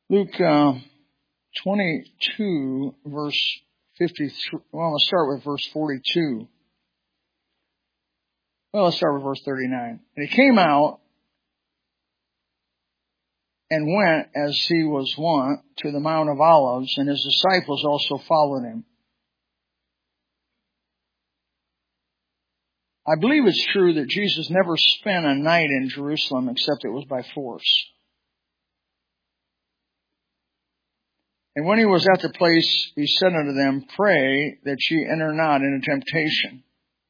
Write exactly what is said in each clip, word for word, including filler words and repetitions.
Luke uh, twenty-two, verse fifty-three. Well, let's start with verse forty-two. Well, let's start with verse thirty-nine. And he came out and went, as he was wont, to the Mount of Olives, and his disciples also followed him. I believe it's true that Jesus never spent a night in Jerusalem except it was by force. And when he was at the place, he said unto them, Pray that ye enter not into temptation.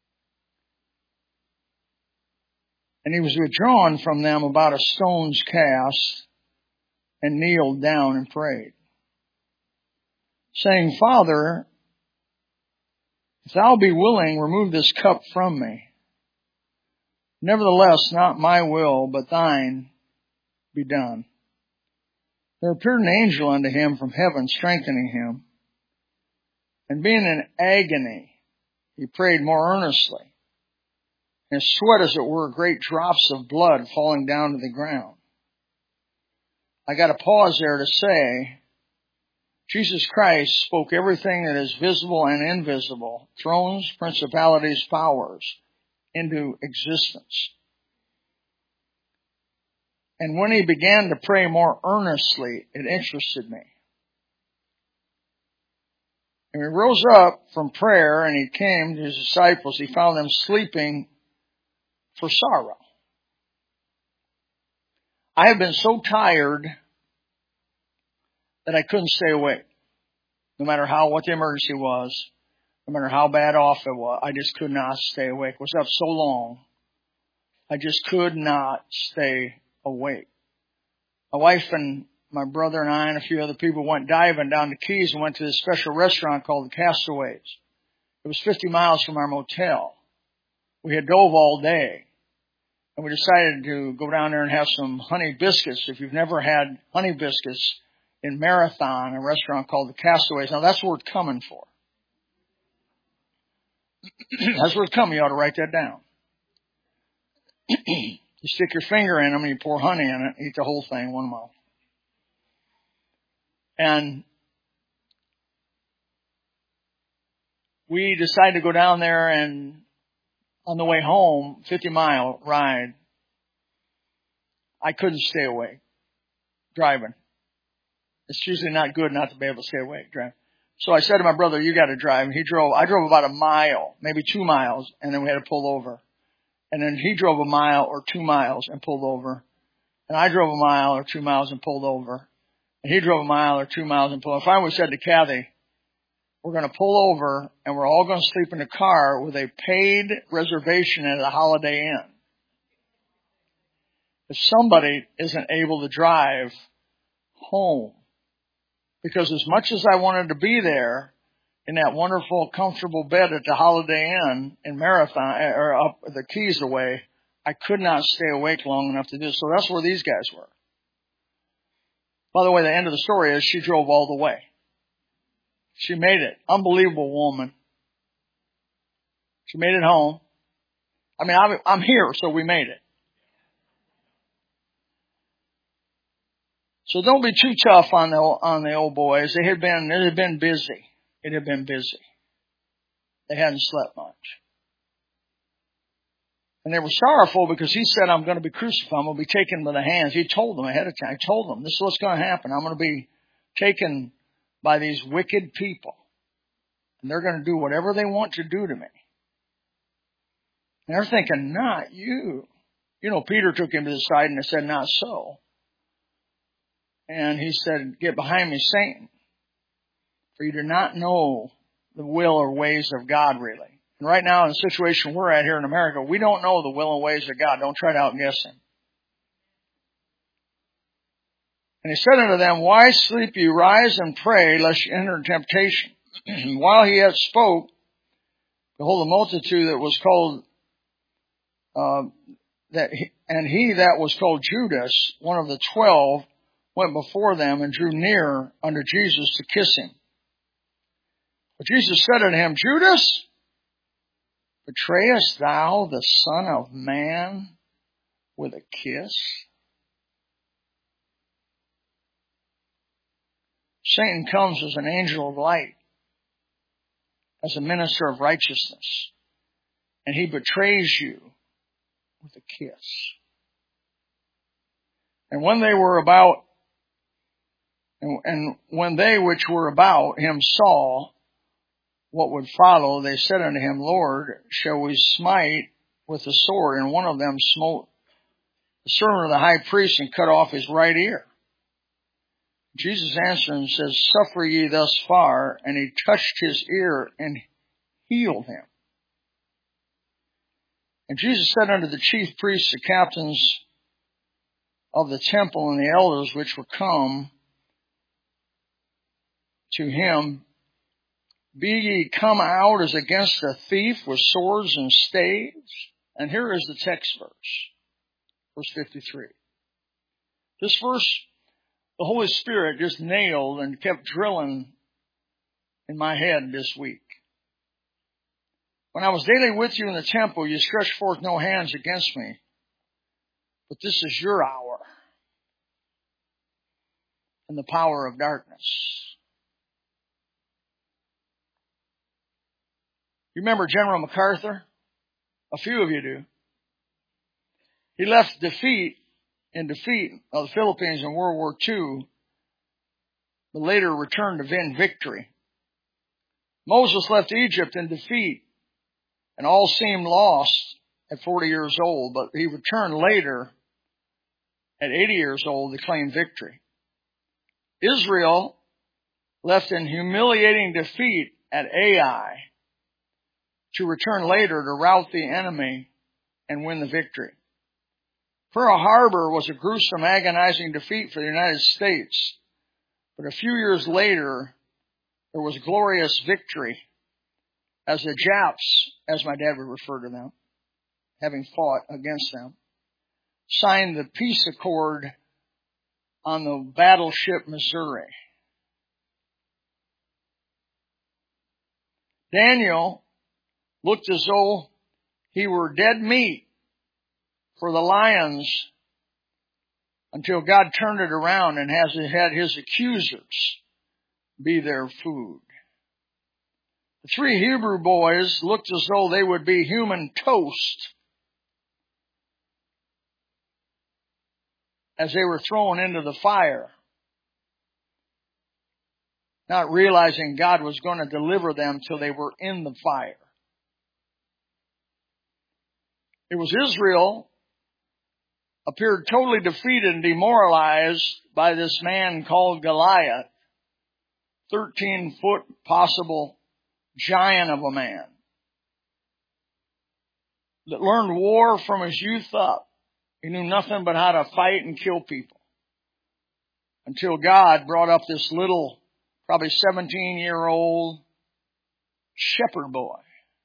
And he was withdrawn from them about a stone's cast, and kneeled down and prayed, saying, Father, if thou be willing, remove this cup from me. Nevertheless, not my will, but thine be done. There appeared an angel unto him from heaven, strengthening him. And being in agony, he prayed more earnestly. And sweat, as it were, great drops of blood falling down to the ground. I got to pause there to say, Jesus Christ spoke everything that is visible and invisible, thrones, principalities, powers, into existence. And when he began to pray more earnestly, it interested me. And he rose up from prayer and he came to his disciples. He found them sleeping for sorrow. I have been so tired that I couldn't stay awake. No matter how, what the emergency was, no matter how bad off it was, I just could not stay awake. I was up so long, I just could not stay awake. My wife and my brother and I and a few other people went diving down the Keys and went to this special restaurant called the Castaways. It was fifty miles from our motel. We had dove all day. And we decided to go down there and have some honey biscuits. If you've never had honey biscuits in Marathon, a restaurant called the Castaways. Now that's worth coming for. That's worth coming. You ought to write that down. You stick your finger in them and you pour honey in it, eat the whole thing, one mouth. And we decided to go down there, and on the way home, fifty mile ride, I couldn't stay awake driving. It's usually not good not to be able to stay awake driving. So I said to my brother, you got to drive. And he drove. I drove about a mile, maybe two miles, and then we had to pull over. And then he drove a mile or two miles and pulled over. And I drove a mile or two miles and pulled over. And he drove a mile or two miles and pulled over. Finally, we said to Kathy, we're going to pull over and we're all going to sleep in the car with a paid reservation at a Holiday Inn. If somebody isn't able to drive home, because as much as I wanted to be there in that wonderful, comfortable bed at the Holiday Inn in Marathon, or up the Keys away, I could not stay awake long enough to do it. So that's where these guys were. By the way, the end of the story is she drove all the way. She made it. Unbelievable woman. She made it home. I mean, I'm, I'm here, so we made it. So don't be too tough on the on the old boys. They had been it had been busy. It had been busy. They hadn't slept much. And they were sorrowful because he said, I'm going to be crucified. I'm going to be taken by the hands. He told them ahead of time. He told them, this is what's going to happen. I'm going to be taken by these wicked people. And they're going to do whatever they want to do to me. And they're thinking, not you. You know, Peter took him to the side and said, not so. And he said, get behind me, Satan. For you do not know the will or ways of God, really. And right now, in the situation we're at here in America, we don't know the will and ways of God. Don't try to outguess him. And he said unto them, why sleep ye? Rise and pray, lest ye enter temptation. And while he yet spoke, behold, the multitude that was called, uh, that he, and he that was called Judas, one of the twelve, went before them and drew near unto Jesus to kiss him. But Jesus said unto him, Judas, betrayest thou the Son of Man with a kiss? Satan comes as an angel of light, as a minister of righteousness, and he betrays you with a kiss. And when they were about, and when they which were about him saw what would follow, they said unto him, Lord, shall we smite with the sword? And one of them smote the servant of the high priest and cut off his right ear. Jesus answered and says, Suffer ye thus far. And he touched his ear and healed him. And Jesus said unto the chief priests, the captains of the temple, and the elders which were come to him, Be ye come out as against a thief with swords and staves? And here is the text verse, verse fifty-three. This verse, the Holy Spirit just nailed and kept drilling in my head this week. When I was daily with you in the temple, you stretched forth no hands against me. But this is your hour and the power of darkness. You remember General MacArthur? A few of you do. He left defeat in defeat of the Philippines in World War Two, but later returned to win victory. Moses left Egypt in defeat, and all seemed lost at forty years old, but he returned later at eighty years old to claim victory. Israel left in humiliating defeat at Ai to return later to rout the enemy and win the victory. Pearl Harbor was a gruesome, agonizing defeat for the United States, but a few years later, there was glorious victory as the Japs, as my dad would refer to them, having fought against them, signed the peace accord on the battleship Missouri. Daniel looked as though he were dead meat for the lions until God turned it around and has had his accusers be their food. The three Hebrew boys looked as though they would be human toast as they were thrown into the fire, not realizing God was going to deliver them till they were in the fire. It was Israel appeared totally defeated and demoralized by this man called Goliath, thirteen foot possible giant of a man that learned war from his youth up. He knew nothing but how to fight and kill people until God brought up this little, probably seventeen year old shepherd boy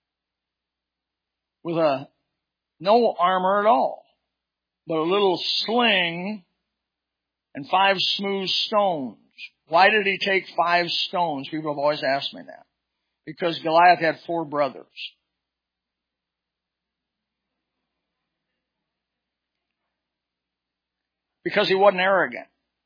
with a no armor at all, but a little sling and five smooth stones. Why did he take five stones? People have always asked me that. Because Goliath had four brothers. Because he wasn't arrogant.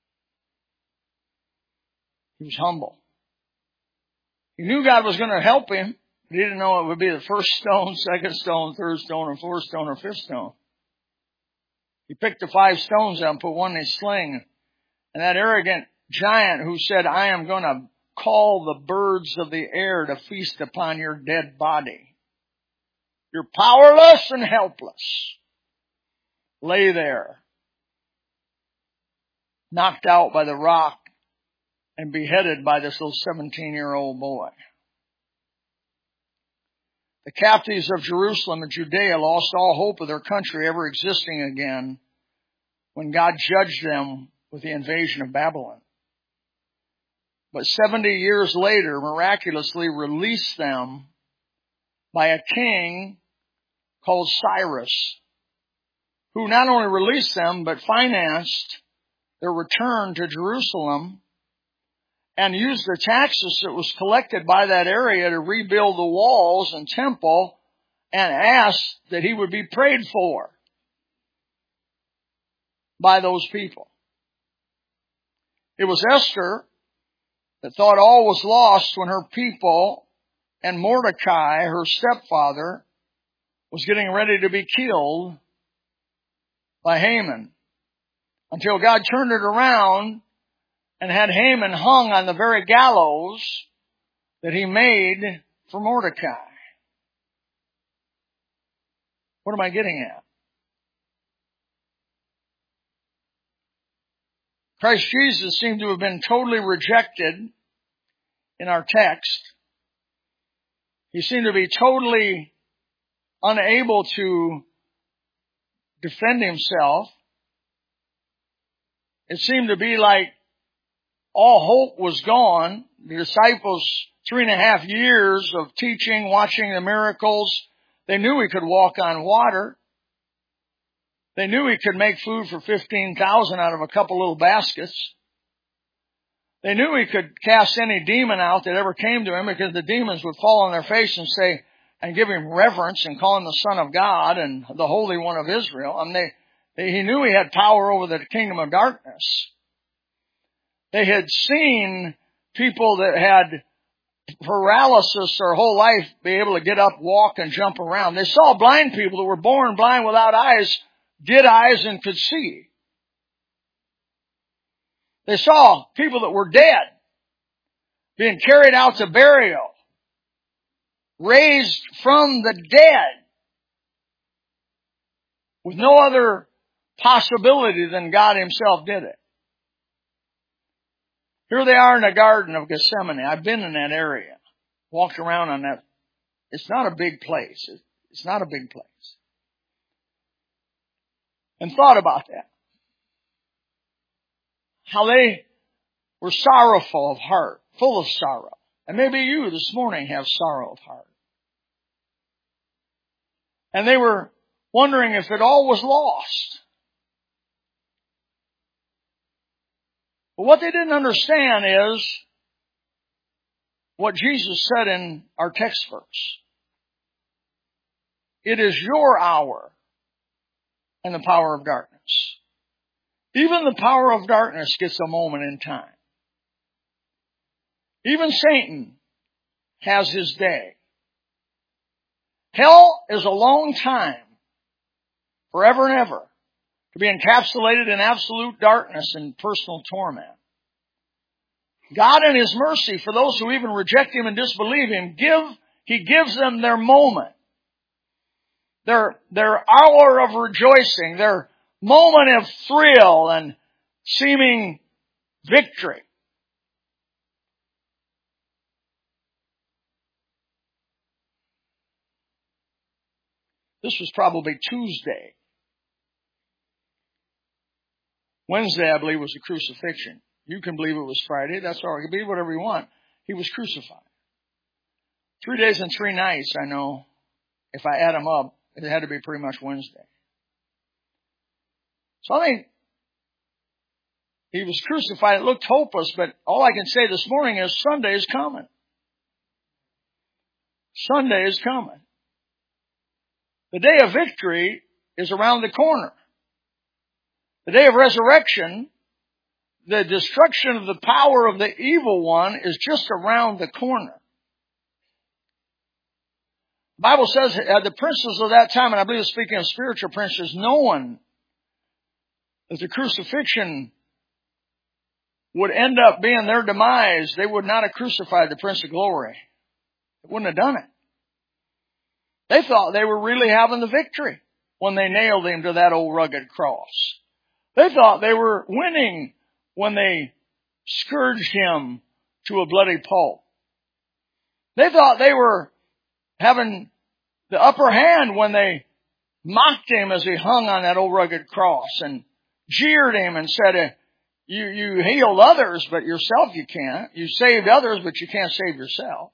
He was humble. He knew God was going to help him. He didn't know it would be the first stone, second stone, third stone, or fourth stone, or fifth stone. He picked the five stones up and put one in his sling. And that arrogant giant who said, I am going to call the birds of the air to feast upon your dead body. You're powerless and helpless. Lay there, knocked out by the rock and beheaded by this little seventeen-year-old boy. The captives of Jerusalem and Judea lost all hope of their country ever existing again when God judged them with the invasion of Babylon. But seventy years later, miraculously released them by a king called Cyrus, who not only released them, but financed their return to Jerusalem and used the taxes that was collected by that area to rebuild the walls and temple and asked that he would be prayed for by those people. It was Esther that thought all was lost when her people and Mordecai, her stepfather, was getting ready to be killed by Haman, until God turned it around and had Haman hung on the very gallows that he made for Mordecai. What am I getting at? Christ Jesus seemed to have been totally rejected in our text. He seemed to be totally unable to defend himself. It seemed to be like all hope was gone. The disciples, three and a half years of teaching, watching the miracles, they knew he could walk on water. They knew he could make food for fifteen thousand out of a couple little baskets. They knew he could cast any demon out that ever came to him, because the demons would fall on their face and say, and give him reverence and call him the Son of God and the Holy One of Israel. I mean, they, they, he knew he had power over the kingdom of darkness. They had seen people that had paralysis their whole life be able to get up, walk, and jump around. They saw blind people that were born blind without eyes, get eyes, and could see. They saw people that were dead being carried out to burial, raised from the dead, with no other possibility than God himself did it. Here they are in the Garden of Gethsemane. I've been in that area, walked around on that. It's not a big place. It's not a big place. And thought about that. How they were sorrowful of heart, full of sorrow. And maybe you this morning have sorrow of heart. And they were wondering if it all was lost. But what they didn't understand is what Jesus said in our text verse. It is your hour and the power of darkness. Even the power of darkness gets a moment in time. Even Satan has his day. Hell is a long time, forever and ever, to be encapsulated in absolute darkness and personal torment. God in his mercy, for those who even reject him and disbelieve him, give, he gives them their moment. Their, their hour of rejoicing, their moment of thrill and seeming victory. This was probably Tuesday. Wednesday, I believe, was the crucifixion. You can believe it was Friday. That's all right. You can believe whatever you want. He was crucified. Three days and three nights, I know. If I add them up, it had to be pretty much Wednesday. So I think he was crucified. It looked hopeless, but all I can say this morning is Sunday is coming. Sunday is coming. The day of victory is around the corner. The day of resurrection, the destruction of the power of the evil one, is just around the corner. The Bible says uh, the princes of that time, and I believe speaking of spiritual princes, knowing that the crucifixion would end up being their demise, they would not have crucified the Prince of Glory. They wouldn't have done it. They thought they were really having the victory when they nailed him to that old rugged cross. They thought they were winning when they scourged him to a bloody pulp. They thought they were having the upper hand when they mocked him as he hung on that old rugged cross and jeered him and said, you, you healed others, but yourself you can't. You saved others, but you can't save yourself.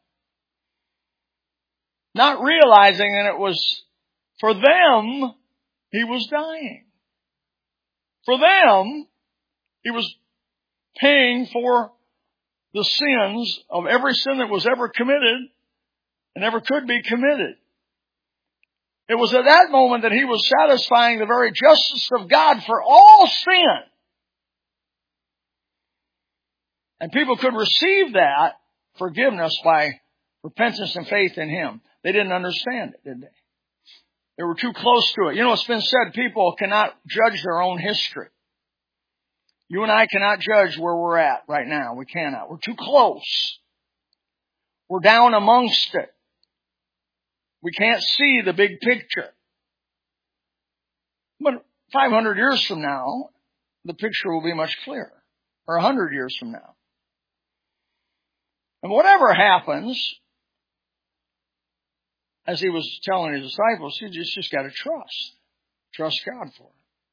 Not realizing that it was for them he was dying. For them, he was paying for the sins of every sin that was ever committed and ever could be committed. It was at that moment that he was satisfying the very justice of God for all sin. And people could receive that forgiveness by repentance and faith in Him. They didn't understand it, did they? They were too close to it. You know, it's been said people cannot judge their own history. You and I cannot judge where we're at right now. We cannot. We're too close. We're down amongst it. We can't see the big picture. But five hundred years from now, the picture will be much clearer. Or one hundred years from now. And whatever happens, as He was telling His disciples, you just, just got to trust. Trust God for it.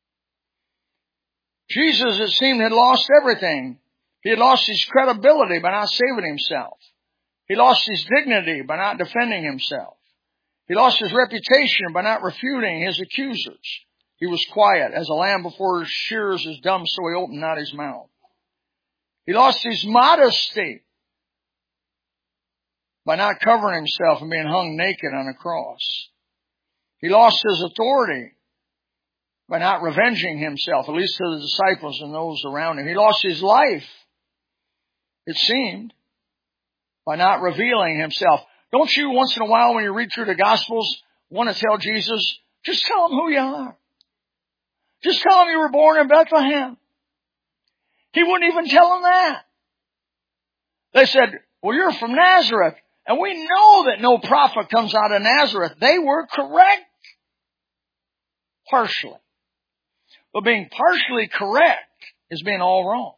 Jesus, it seemed, had lost everything. He had lost His credibility by not saving Himself. He lost His dignity by not defending Himself. He lost His reputation by not refuting His accusers. He was quiet. As a lamb before his shearers is dumb, so He opened not His mouth. He lost His modesty by not covering Himself and being hung naked on a cross. He lost His authority by not revenging Himself, at least to the disciples and those around Him. He lost His life, it seemed, by not revealing Himself. Don't you, once in a while when you read through the Gospels, want to tell Jesus, just tell Him who you are. Just tell Him you were born in Bethlehem. He wouldn't even tell them that. They said, well, you're from Nazareth. And we know that no prophet comes out of Nazareth. They were correct. Partially. But being partially correct is being all wrong.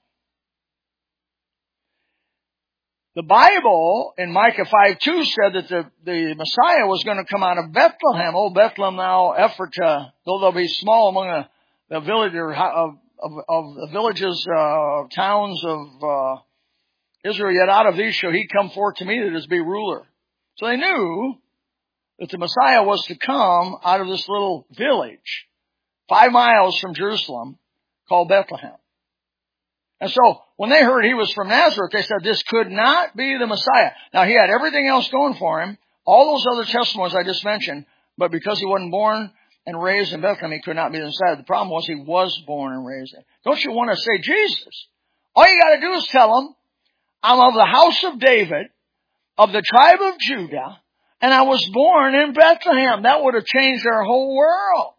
The Bible in Micah five two said that the, the Messiah was going to come out of Bethlehem. Oh, Bethlehem, thou Ephratah, though they'll be small among the, the village of, of, of the villages, uh, towns of uh, Israel, yet out of these shall He come forth to me that is be ruler. So they knew that the Messiah was to come out of this little village, five miles from Jerusalem, called Bethlehem. And so, when they heard He was from Nazareth, they said, this could not be the Messiah. Now, He had everything else going for Him, all those other testimonies I just mentioned, but because He wasn't born and raised in Bethlehem, He could not be the Messiah. The problem was He was born and raised in. Don't you want to say Jesus? All you got to do is tell Him, I'm of the house of David, of the tribe of Judah, and I was born in Bethlehem. That would have changed our whole world.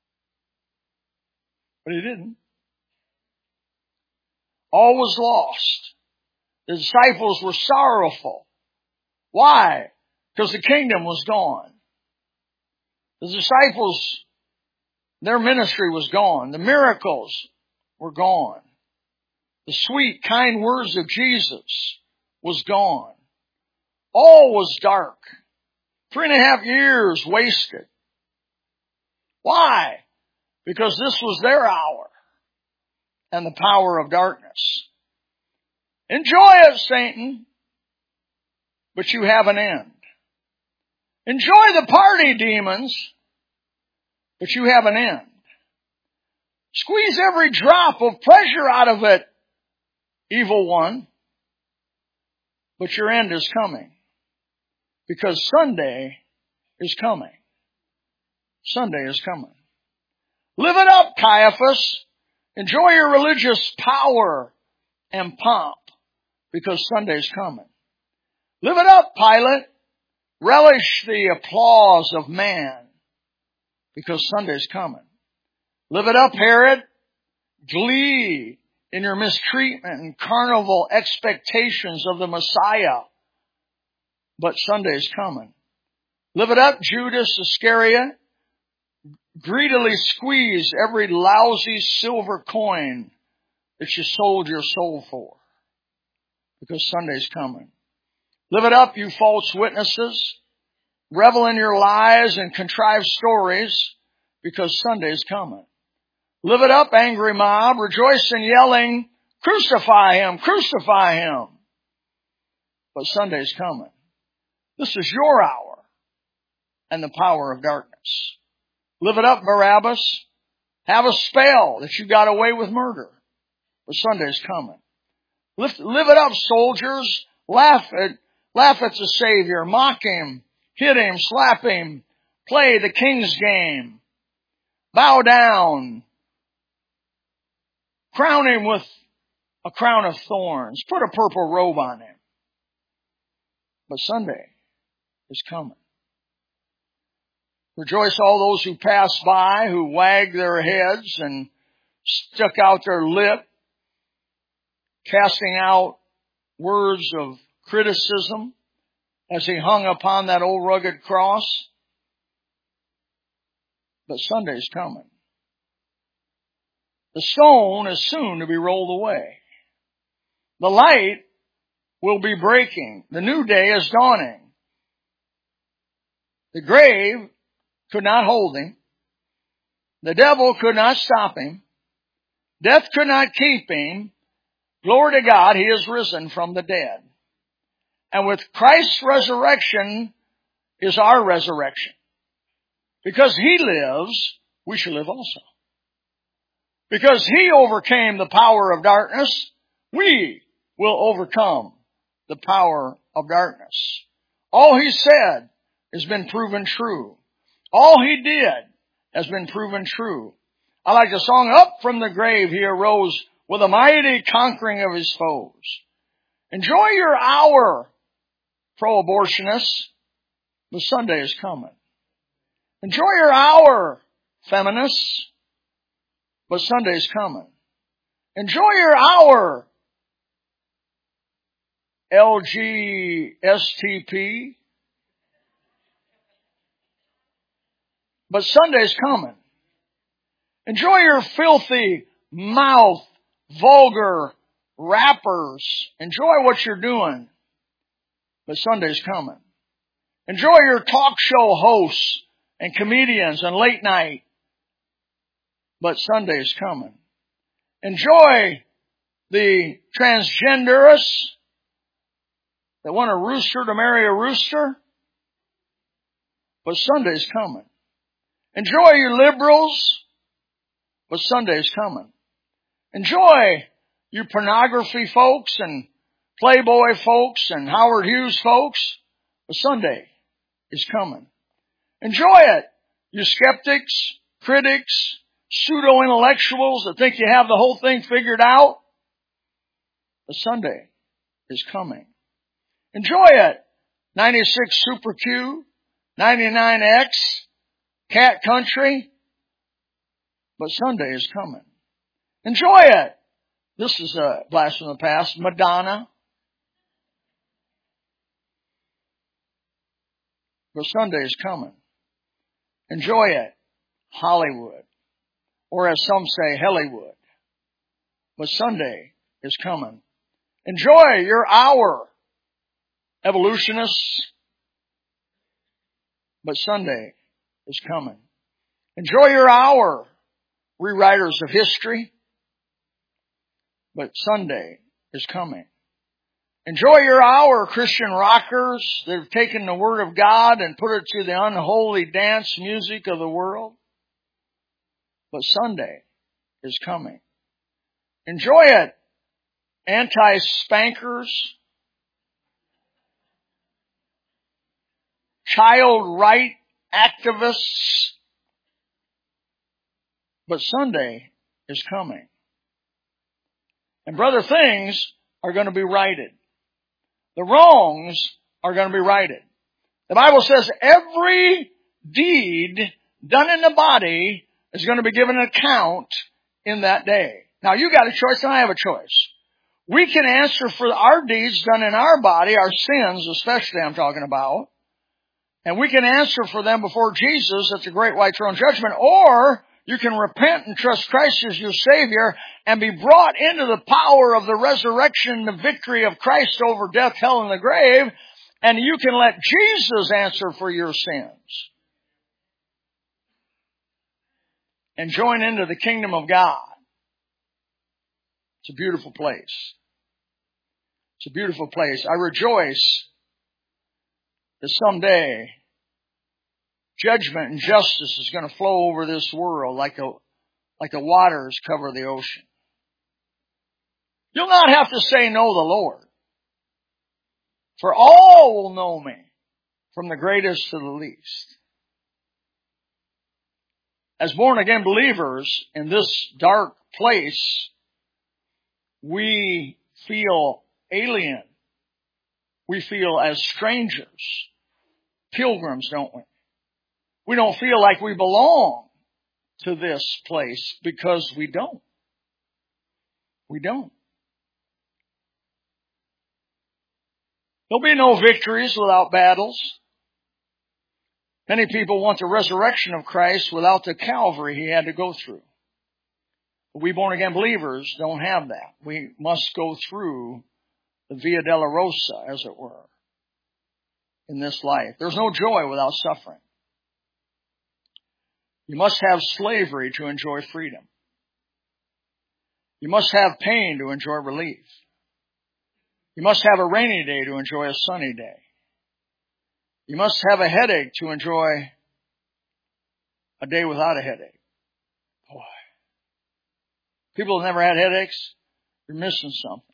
But He didn't. All was lost. The disciples were sorrowful. Why? Because the kingdom was gone. The disciples, their ministry was gone. The miracles were gone. The sweet, kind words of Jesus was gone. All was dark. Three and a half years wasted. Why? Because this was their hour and the power of darkness. Enjoy it, Satan, but you have an end. Enjoy the party, demons, but you have an end. Squeeze every drop of pleasure out of it, evil one, but your end is coming. Because Sunday is coming. Sunday is coming. Live it up, Caiaphas. Enjoy your religious power and pomp, because Sunday's coming. Live it up, Pilate. Relish the applause of man, because Sunday's coming. Live it up, Herod. Glee in your mistreatment and carnival expectations of the Messiah, but Sunday's coming. Live it up, Judas Iscariot. Greedily squeeze every lousy silver coin that you sold your soul for, because Sunday's coming. Live it up, you false witnesses. Revel in your lies and contrived stories, because Sunday's coming. Live it up, angry mob. Rejoice in yelling, crucify Him, crucify Him. But Sunday's coming. This is your hour and the power of darkness. Live it up, Barabbas. Have a spell that you got away with murder. But Sunday's coming. Live, live it up, soldiers. Laugh at, laugh at the Savior. Mock Him. Hit Him. Slap Him. Play the King's game. Bow down. Crown Him with a crown of thorns, put a purple robe on him. But Sunday is coming. Rejoice all those who pass by, who wag their heads and stuck out their lip, casting out words of criticism as he hung upon that old rugged cross. But Sunday's coming. The stone is soon to be rolled away. The light will be breaking. The new day is dawning. The grave could not hold him. The devil could not stop him. Death could not keep him. Glory to God, he is risen from the dead. And with Christ's resurrection is our resurrection. Because he lives, we shall live also. Because he overcame the power of darkness, we will overcome the power of darkness. All he said has been proven true. All he did has been proven true. I like the song, Up from the grave he arose with a mighty conquering of his foes. Enjoy your hour, pro-abortionists. The Sunday is coming. Enjoy your hour, feminists. But Sunday is coming. Enjoy your hour, L G S T P. But Sunday's coming. Enjoy your filthy mouth, vulgar rappers. Enjoy what you're doing. But Sunday's coming. Enjoy your talk show hosts and comedians and late night. But Sunday's coming. Enjoy the transgenderists that want a rooster to marry a rooster. But Sunday's coming. Enjoy your liberals. But Sunday's coming. Enjoy you pornography folks and Playboy folks and Howard Hughes folks. But Sunday is coming. Enjoy it, you skeptics, critics, pseudo-intellectuals that think you have the whole thing figured out. But Sunday is coming. Enjoy it, ninety-six Super Q, ninety-nine X, Cat Country. But Sunday is coming. Enjoy it. This is a blast from the past. Madonna. But Sunday is coming. Enjoy it. Hollywood. Or as some say, Hollywood. But Sunday is coming. Enjoy your hour, evolutionists. But Sunday is coming. Enjoy your hour, rewriters of history. But Sunday is coming. Enjoy your hour, Christian rockers that have taken the Word of God and put it to the unholy dance music of the world. But Sunday is coming. Enjoy it, anti-spankers, child right activists. But Sunday is coming. And brother, things are going to be righted. The wrongs are going to be righted. The Bible says every deed done in the body is going to be given an account in that day. Now you got a choice and I have a choice. We can answer for our deeds done in our body, our sins especially I'm talking about. And we can answer for them before Jesus at the great white throne judgment. Or you can repent and trust Christ as your Savior and be brought into the power of the resurrection, the victory of Christ over death, hell, and the grave. And you can let Jesus answer for your sins. And join into the kingdom of God. It's a beautiful place. It's a beautiful place. I rejoice that someday judgment and justice is going to flow over this world like a, like the waters cover the ocean. You'll not have to say know the Lord. For all will know me, from the greatest to the least. As born again believers in this dark place, we feel alien. We feel as strangers, pilgrims, don't we? We don't feel like we belong to this place because we don't. We don't. There'll be no victories without battles. Many people want the resurrection of Christ without the Calvary he had to go through. But we born-again believers don't have that. We must go through the Via Dolorosa, as it were, in this life. There's no joy without suffering. You must have slavery to enjoy freedom. You must have pain to enjoy relief. You must have a rainy day to enjoy a sunny day. You must have a headache to enjoy a day without a headache. Boy. People who have never had headaches, you're missing something.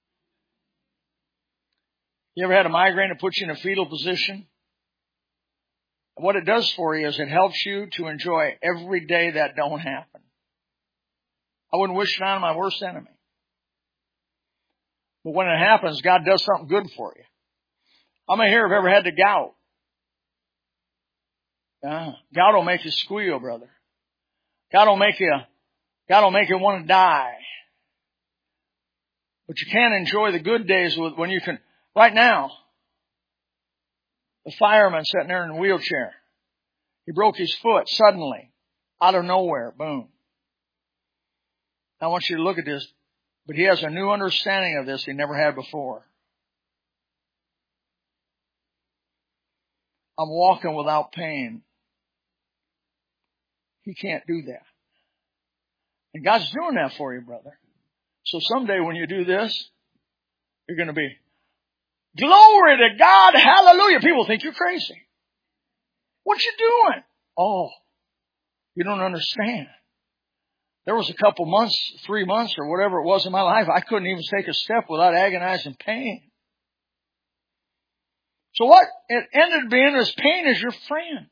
You ever had a migraine that puts you in a fetal position? What it does for you is it helps you to enjoy every day that don't happen. I wouldn't wish it on my worst enemy. But when it happens, God does something good for you. How many here have ever had the gout? Uh, God will make you squeal, brother. God will make you, God will make you want to die. But you can't enjoy the good days with, when you can. Right now, the fireman sitting there in a wheelchair. He broke his foot suddenly, out of nowhere. Boom. I want you to look at this. But he has a new understanding of this he never had before. I'm walking without pain. He can't do that. And God's doing that for you, brother. So someday when you do this, you're going to be, glory to God, hallelujah. People think you're crazy. What you doing? Oh, you don't understand. There was a couple months, three months or whatever it was in my life, I couldn't even take a step without agonizing pain. So what it ended up being is pain is your friend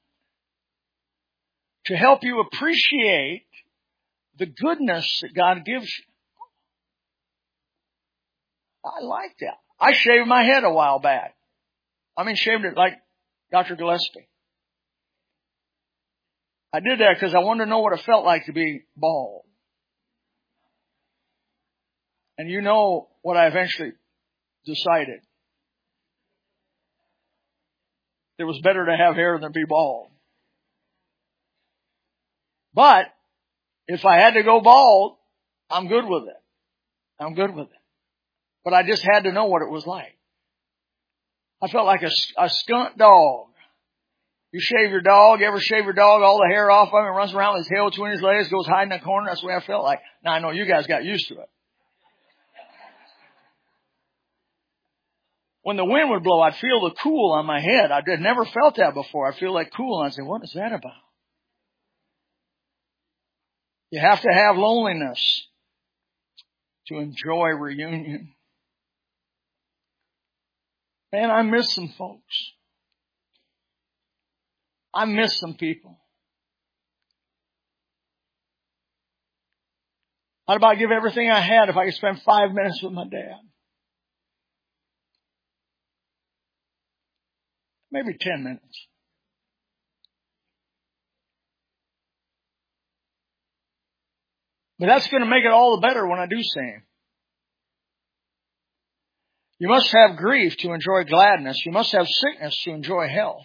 to help you appreciate the goodness that God gives you. I like that. I shaved my head a while back. I mean, shaved it like Doctor Gillespie. I did that because I wanted to know what it felt like to be bald. And you know what I eventually decided. It was better to have hair than be bald. But if I had to go bald, I'm good with it. I'm good with it. But I just had to know what it was like. I felt like a, a skunk dog. You shave your dog, you ever shave your dog, all the hair off of him, runs around with his tail between his legs, goes hide in the corner. That's the way I felt like. Now I know you guys got used to it. When the wind would blow, I'd feel the cool on my head. I'd never felt that before. I'd feel like cool, and I'd say, what is that about? You have to have loneliness to enjoy reunion. Man, I miss some folks. I miss some people. I'd about give everything I had if I could spend five minutes with my dad. Maybe ten minutes. But that's going to make it all the better when I do see him. You must have grief to enjoy gladness. You must have sickness to enjoy health.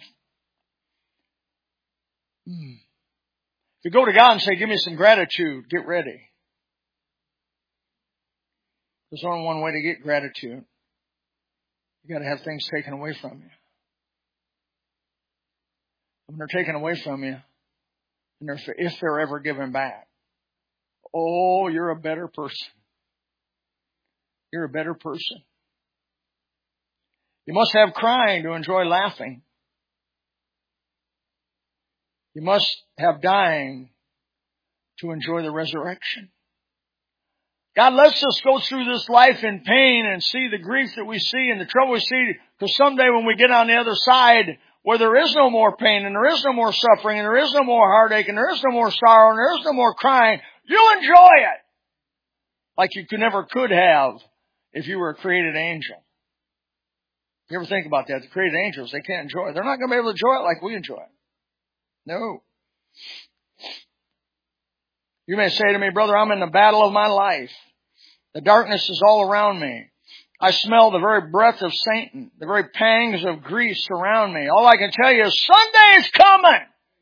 Hmm. If you go to God and say, give me some gratitude, get ready. There's only one way to get gratitude. You got to have things taken away from you. When they're taken away from you, and they're, if they're ever given back, oh, you're a better person. You're a better person. You must have crying to enjoy laughing. You must have dying to enjoy the resurrection. God lets us go through this life in pain and see the grief that we see and the trouble we see, because someday when we get on the other side, where there is no more pain and there is no more suffering and there is no more heartache and there is no more sorrow and there is no more crying, you'll enjoy it. like you could never could have if you were a created angel. You ever think about that? The created angels, they can't enjoy it. They're not going to be able to enjoy it like we enjoy it. No. You may say to me, brother, I'm in the battle of my life. The darkness is all around me. I smell the very breath of Satan. The very pangs of grief surround me. All I can tell you is Sunday's coming.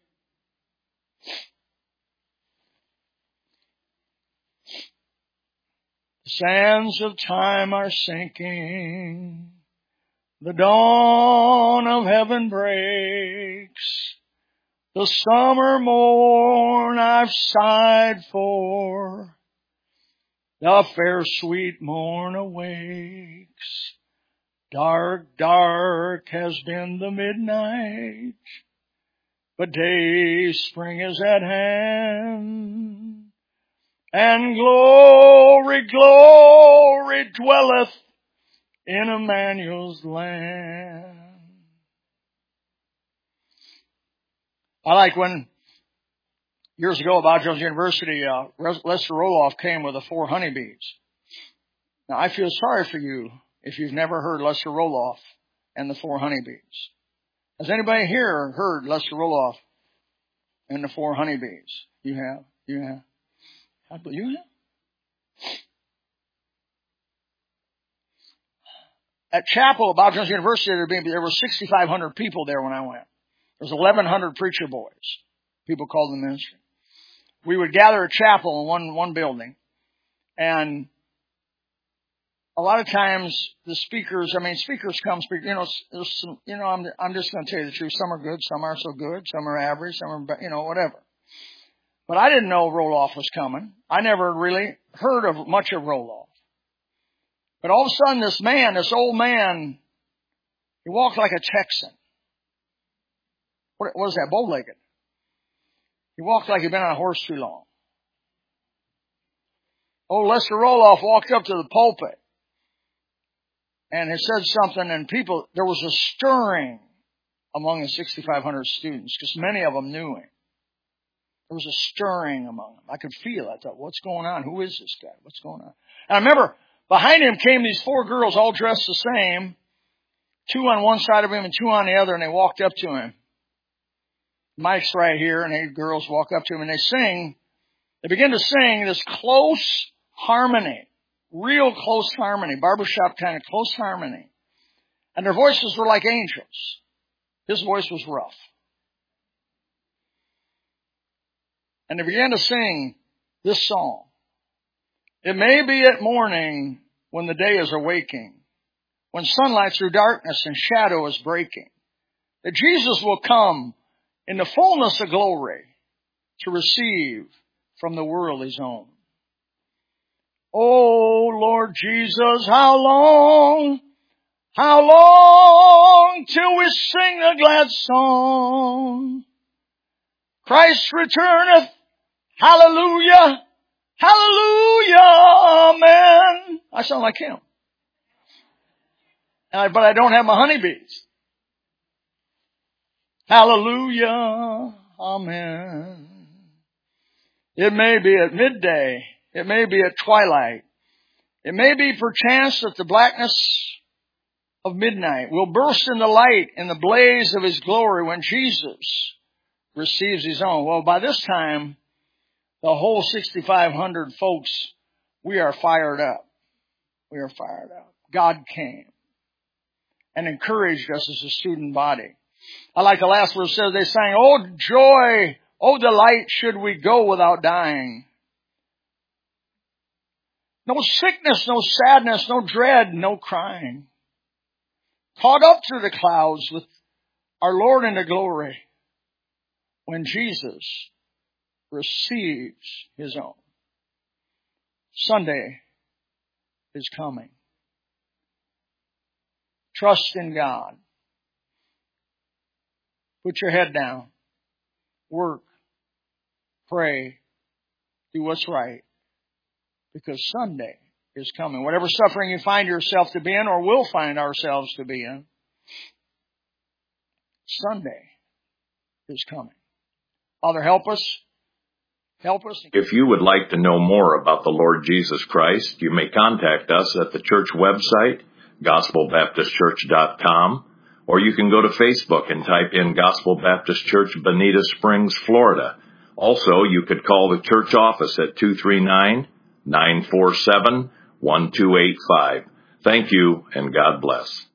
The sands of time are sinking. The dawn of heaven breaks. The summer morn I've sighed for. The fair sweet morn awakes. Dark, dark has been the midnight, but day spring is at hand. And glory, glory dwelleth in Emmanuel's land. I like when, years ago, at Bob Jones University, uh, Lester Roloff came with the four honeybees. Now, I feel sorry for you if you've never heard Lester Roloff and the four honeybees. Has anybody here heard Lester Roloff and the four honeybees? You have? You have? I believe you have? At chapel at Bob Jones University, there were sixty-five hundred people there when I went. There was eleven hundred preacher boys. People called the ministry. We would gather at chapel in one, one building. And a lot of times the speakers, I mean, speakers come speak, you know, there's some, you know, I'm, I'm just going to tell you the truth. Some are good, some aren't so good, some are average, some are, you know, whatever. But I didn't know Roloff was coming. I never really heard of much of Roloff. But all of a sudden this man, this old man, he walked like a Texan. What was that, bow-legged? He walked like he'd been on a horse too long. Old Lester Roloff walked up to the pulpit and he said something, and people, there was a stirring among the sixty-five hundred students because many of them knew him. There was a stirring among them. I could feel it. I thought, what's going on? Who is this guy? What's going on? And I remember behind him came these four girls all dressed the same, two on one side of him and two on the other, and they walked up to him. Mike's right here, and eight girls walk up to him, and they sing. They begin to sing this close harmony, real close harmony, barbershop kind of close harmony. And their voices were like angels. His voice was rough. And they began to sing this song. It may be at morning when the day is awaking, when sunlight through darkness and shadow is breaking, that Jesus will come in the fullness of glory to receive from the world his own. Oh, Lord Jesus, how long, how long till we sing the glad song? Christ returneth, hallelujah, hallelujah, amen. I sound like him. Uh, but I don't have my honeybees. Hallelujah, amen. It may be at midday. It may be at twilight. It may be perchance that the blackness of midnight will burst into light in the blaze of his glory when Jesus receives his own. Well, by this time, the whole sixty-five hundred folks, we are fired up. We are fired up. God came and encouraged us as a student body. I like the last verse says they sang, oh joy, oh delight should we go without dying. No sickness, no sadness, no dread, no crying. Caught up through the clouds with our Lord into glory when Jesus receives his own. Sunday is coming. Trust in God. Put your head down. Work. Pray. Do what's right. Because Sunday is coming. Whatever suffering you find yourself to be in or will find ourselves to be in, Sunday is coming. Father, help us. Help us. If you would like to know more about the Lord Jesus Christ, you may contact us at the church website, gospel baptist church dot com, or you can go to Facebook and type in Gospel Baptist Church, Bonita Springs, Florida. Also, you could call the church office at two three nine, nine four seven, one two eight five. Thank you, and God bless.